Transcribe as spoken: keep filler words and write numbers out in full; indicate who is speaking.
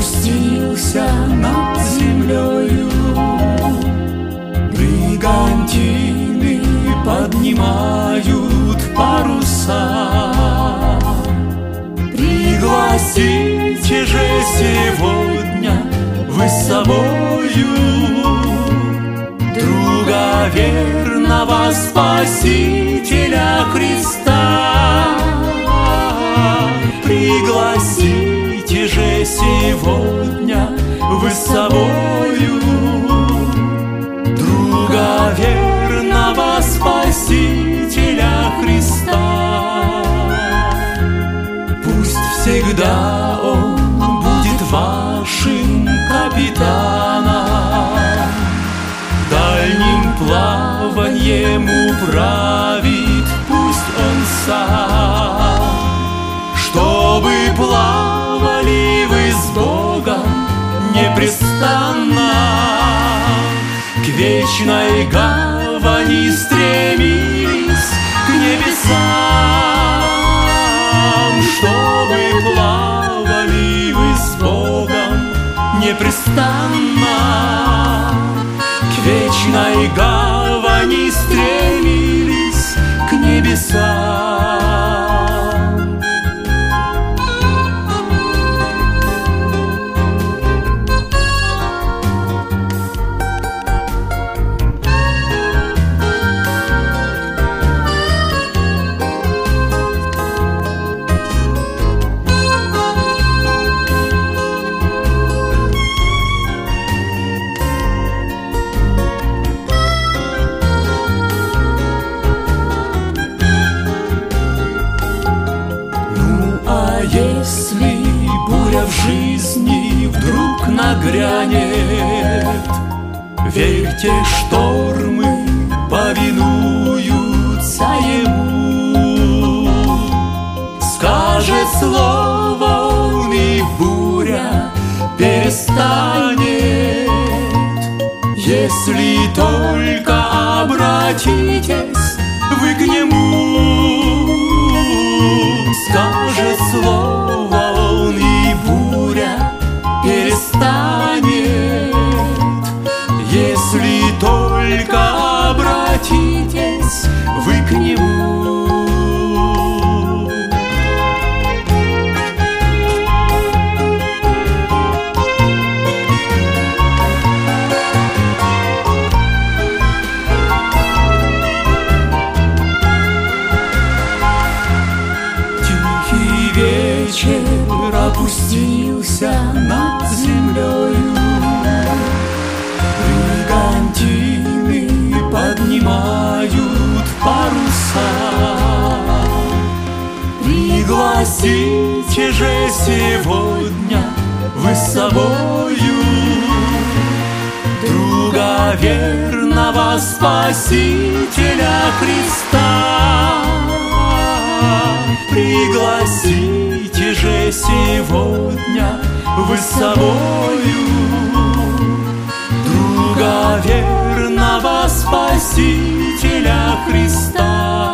Speaker 1: опустился над землею. Бригантины поднимают паруса. Пригласите же сегодня вы с собою друга верного Спасителя Христа. Пригласите же сегодня вы с собою друга верного Спасителя Христа. Пусть всегда Он будет вашим капитаном, дальним плаванием управит пусть Он сам, чтобы плавали вы с Богом непрестанно, к вечной гавани стремились к небесам, чтобы плавали вы с Богом непрестанно, к вечной гавани стремились к небесам. Если буря в жизни вдруг нагрянет, верьте, штормы повинуются Ему. Скажет слово Он, и буря перестанет, если только обратитесь вы к Нему. Скажет слово Он, и буря перестанет, если только обратитесь вы к Нему. Вечер опустился над землею. Бригантины поднимают паруса. Пригласите же сегодня вы с собою друга верного Спасителя Христа. Пригласите же сегодня вы с собою друга верного Спасителя Христа.